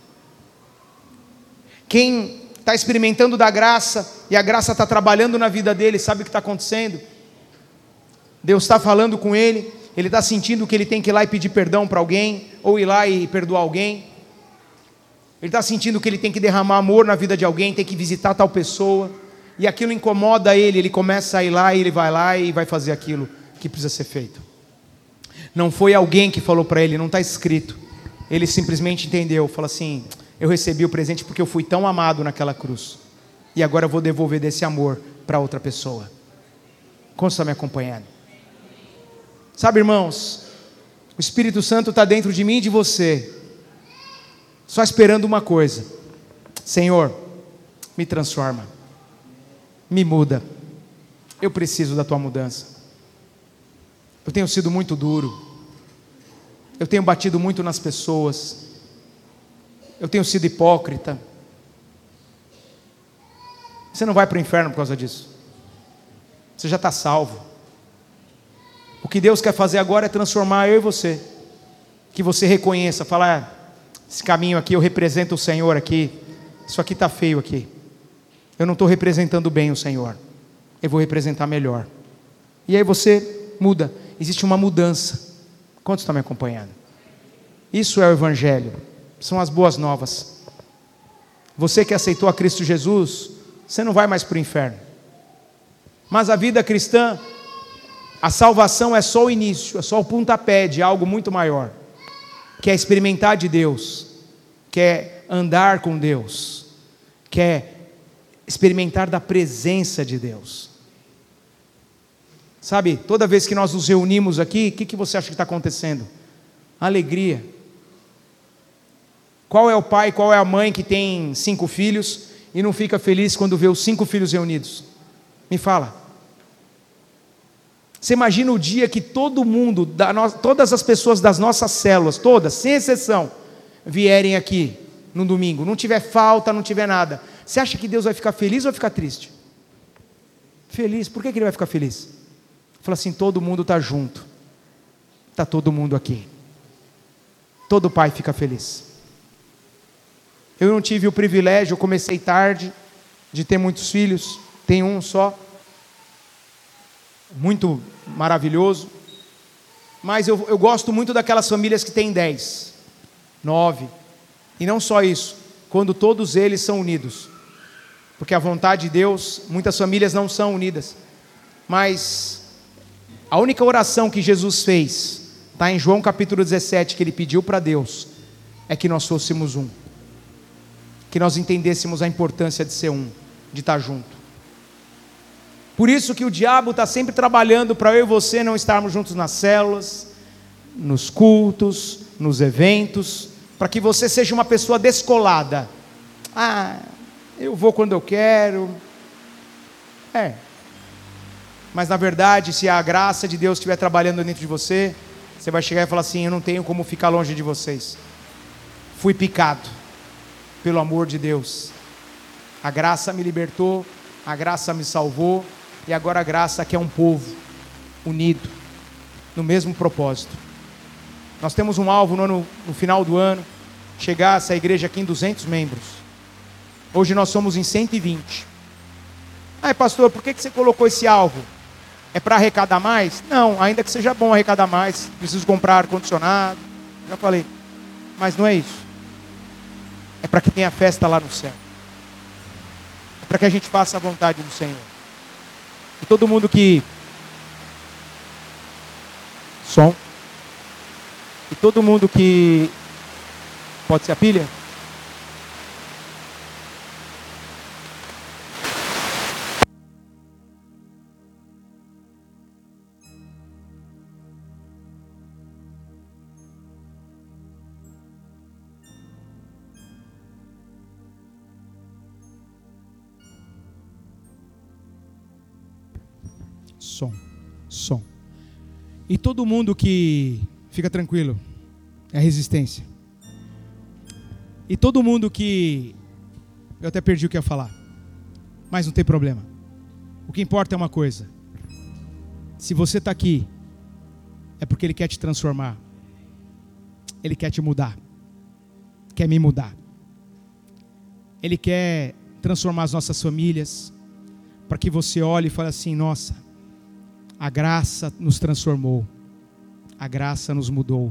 Quem está experimentando da graça, e a graça está trabalhando na vida dele, sabe o que está acontecendo? Deus está falando com ele, ele está sentindo que ele tem que ir lá e pedir perdão para alguém, ou ir lá e perdoar alguém. Ele está sentindo que ele tem que derramar amor na vida de alguém, tem que visitar tal pessoa, e aquilo incomoda ele, ele começa a ir lá, e ele vai lá e vai fazer aquilo que precisa ser feito. Não foi alguém que falou para ele, não está escrito. Ele simplesmente entendeu, falou assim: eu recebi o presente porque eu fui tão amado naquela cruz, e agora eu vou devolver desse amor para outra pessoa. Como está me acompanhando? Sabe, irmãos, o Espírito Santo está dentro de mim e de você, só esperando uma coisa: Senhor, me transforma, me muda, eu preciso da tua mudança. Eu tenho sido muito duro, eu tenho batido muito nas pessoas, eu tenho sido hipócrita. Você não vai para o inferno por causa disso, você já está salvo. O que Deus quer fazer agora é transformar eu e você, que você reconheça, falar: ah, esse caminho aqui eu represento o Senhor aqui, isso aqui está feio aqui, eu não estou representando bem o Senhor, eu vou representar melhor. E aí você muda, existe uma mudança. Quantos estão me acompanhando? Isso é o Evangelho, são as boas novas. Você que aceitou a Cristo Jesus, você não vai mais para o inferno. Mas a vida cristã, a salvação é só o início, é só o pontapé de algo muito maior, que é experimentar de Deus, que é andar com Deus, que é experimentar da presença de Deus. Sabe, toda vez que nós nos reunimos aqui, o que, que você acha que está acontecendo? Alegria. Qual é o pai, qual é a mãe que tem cinco filhos e não fica feliz quando vê os cinco filhos reunidos? Me fala. Você imagina o dia que todo mundo, da no... todas as pessoas das nossas células, todas, sem exceção, vierem aqui no domingo, não tiver falta, não tiver nada. Você acha que Deus vai ficar feliz ou vai ficar triste? Feliz. Por que que Ele vai ficar feliz? Fala assim, todo mundo está junto. Está todo mundo aqui. Todo pai fica feliz. Eu não tive o privilégio, eu comecei tarde, de ter muitos filhos. Tenho um só. Muito maravilhoso. Mas eu, eu gosto muito daquelas famílias que têm dez, nove. E não só isso, quando todos eles são unidos. Porque a vontade de Deus, muitas famílias não são unidas. Mas a única oração que Jesus fez, está em João capítulo dezessete, que Ele pediu para Deus, é que nós fôssemos um. Que nós entendêssemos a importância de ser um, de estar junto. Por isso que o diabo está sempre trabalhando para eu e você não estarmos juntos nas células, nos cultos, nos eventos, para que você seja uma pessoa descolada. Ah, eu vou quando eu quero. É. Mas na verdade, se a graça de Deus estiver trabalhando dentro de você, você vai chegar e falar assim, eu não tenho como ficar longe de vocês. Fui picado pelo amor de Deus. A graça me libertou, a graça me salvou, e agora a graça quer um povo unido, no mesmo propósito. Nós temos um alvo no, ano, no final do ano, chegar essa igreja aqui em duzentos membros. Hoje nós somos em cento e vinte. Ai pastor, por que que você colocou esse alvo? É para arrecadar mais? Não, ainda que seja bom arrecadar mais, preciso comprar ar-condicionado, já falei, mas não é isso. É para que tenha festa lá no céu. É para que a gente faça a vontade do Senhor. E todo mundo que... Som. E todo mundo que... Pode ser a pilha? Som, som. E todo mundo que... Fica tranquilo, é resistência. E todo mundo que... Eu até perdi o que ia falar, mas não tem problema. O que importa é uma coisa. Se você está aqui, é porque Ele quer te transformar. Ele quer te mudar. Quer me mudar. Ele quer transformar as nossas famílias, para que você olhe e fale assim, nossa, a graça nos transformou. A graça nos mudou.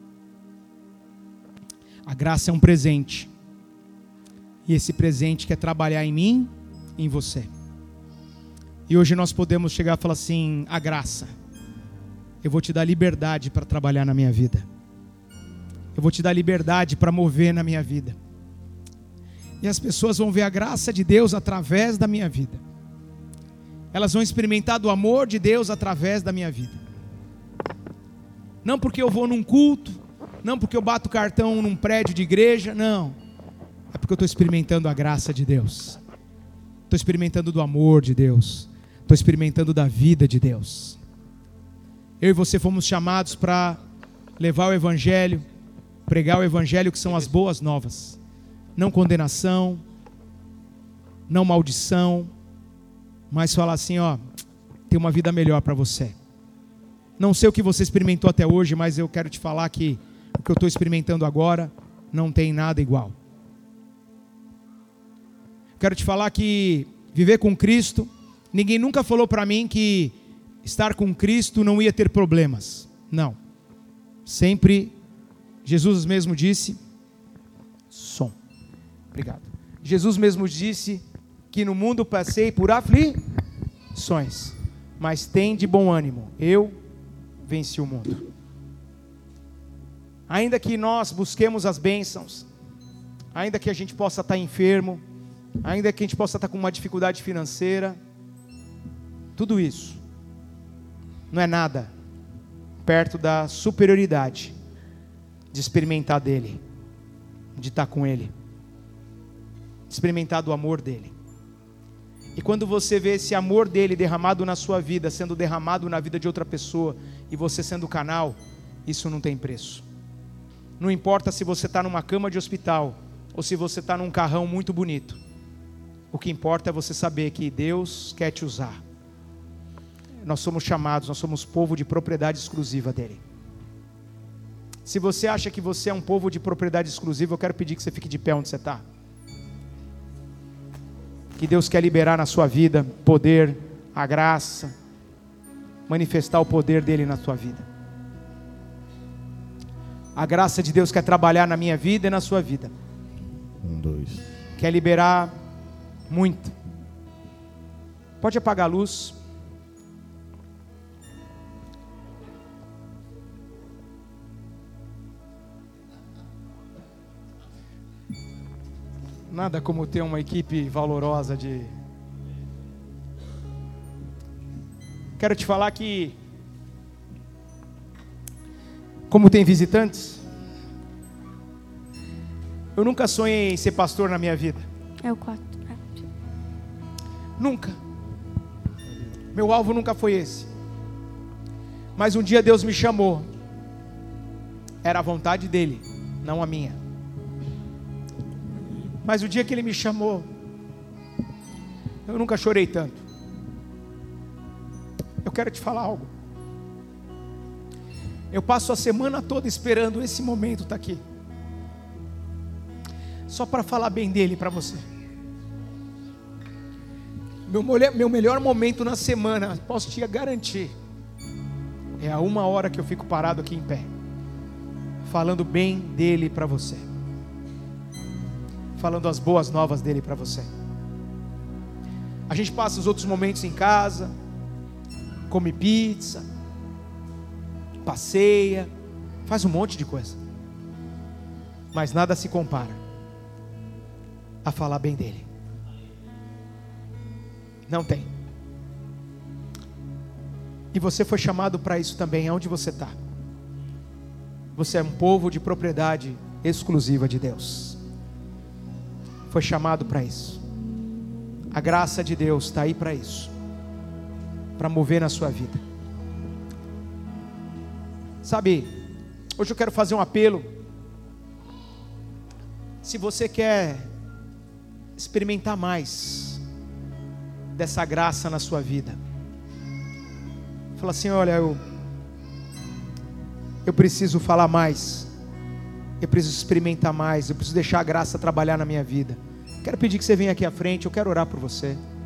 A graça é um presente. E esse presente quer trabalhar em mim e em você. E hoje nós podemos chegar e falar assim, a graça, eu vou te dar liberdade para trabalhar na minha vida. Eu vou te dar liberdade para mover na minha vida. E as pessoas vão ver a graça de Deus através da minha vida. Elas vão experimentar do amor de Deus através da minha vida. Não porque eu vou num culto, não porque eu bato cartão num prédio de igreja, não. É porque eu estou experimentando a graça de Deus. Estou experimentando do amor de Deus. Estou experimentando da vida de Deus. Eu e você fomos chamados para levar o Evangelho, pregar o Evangelho, que são as boas novas. Não condenação, não maldição, mas falar assim, ó, tem uma vida melhor para você. Não sei o que você experimentou até hoje, mas eu quero te falar que o que eu estou experimentando agora não tem nada igual. Quero te falar que viver com Cristo, ninguém nunca falou para mim que estar com Cristo não ia ter problemas. Não. Sempre, Jesus mesmo disse, som. Obrigado. Jesus mesmo disse que no mundo passei por aflições. aflições, mas tem de bom ânimo, eu venci o mundo. Ainda que nós busquemos as bênçãos, ainda que a gente possa estar enfermo, ainda que a gente possa estar com uma dificuldade financeira, tudo isso não é nada perto da superioridade de experimentar dele, de estar com ele, de experimentar do amor dele. E quando você vê esse amor dele derramado na sua vida, sendo derramado na vida de outra pessoa, e você sendo o canal, isso não tem preço. Não importa se você está numa cama de hospital, ou se você está num carrão muito bonito. O que importa é você saber que Deus quer te usar. Nós somos chamados, nós somos povo de propriedade exclusiva dele. Se você acha que você é um povo de propriedade exclusiva, eu quero pedir que você fique de pé onde você está. Que Deus quer liberar na sua vida poder, a graça, manifestar o poder dele na sua vida. A graça de Deus quer trabalhar na minha vida e na sua vida. Um, dois. Quer liberar muito. Pode apagar a luz. Nada como ter uma equipe valorosa de... Quero te falar que, como tem visitantes, eu nunca sonhei em ser pastor na minha vida. É o quatro. Nunca. Meu alvo nunca foi esse. Mas um dia Deus me chamou. Era a vontade dele, não a minha. Mas o dia que ele me chamou, eu nunca chorei tanto. Eu quero te falar algo. Eu passo a semana toda esperando esse momento estar aqui, só para falar bem dele para você. Meu, meu melhor momento na semana, posso te garantir, é a uma hora que eu fico parado aqui em pé, falando bem dele para você, falando as boas novas dele para você. A gente passa os outros momentos em casa, come pizza, passeia, faz um monte de coisa, mas nada se compara a falar bem dele. Não tem. E você foi chamado para isso também, aonde você está. Você é um povo de propriedade exclusiva de Deus. Foi chamado para isso. A graça de Deus está aí para isso, para mover na sua vida. Sabe, hoje eu quero fazer um apelo. Se você quer experimentar mais dessa graça na sua vida, fala assim: olha, eu eu preciso falar mais, eu preciso experimentar mais, eu preciso deixar a graça trabalhar na minha vida. Quero pedir que você venha aqui à frente, eu quero orar por você.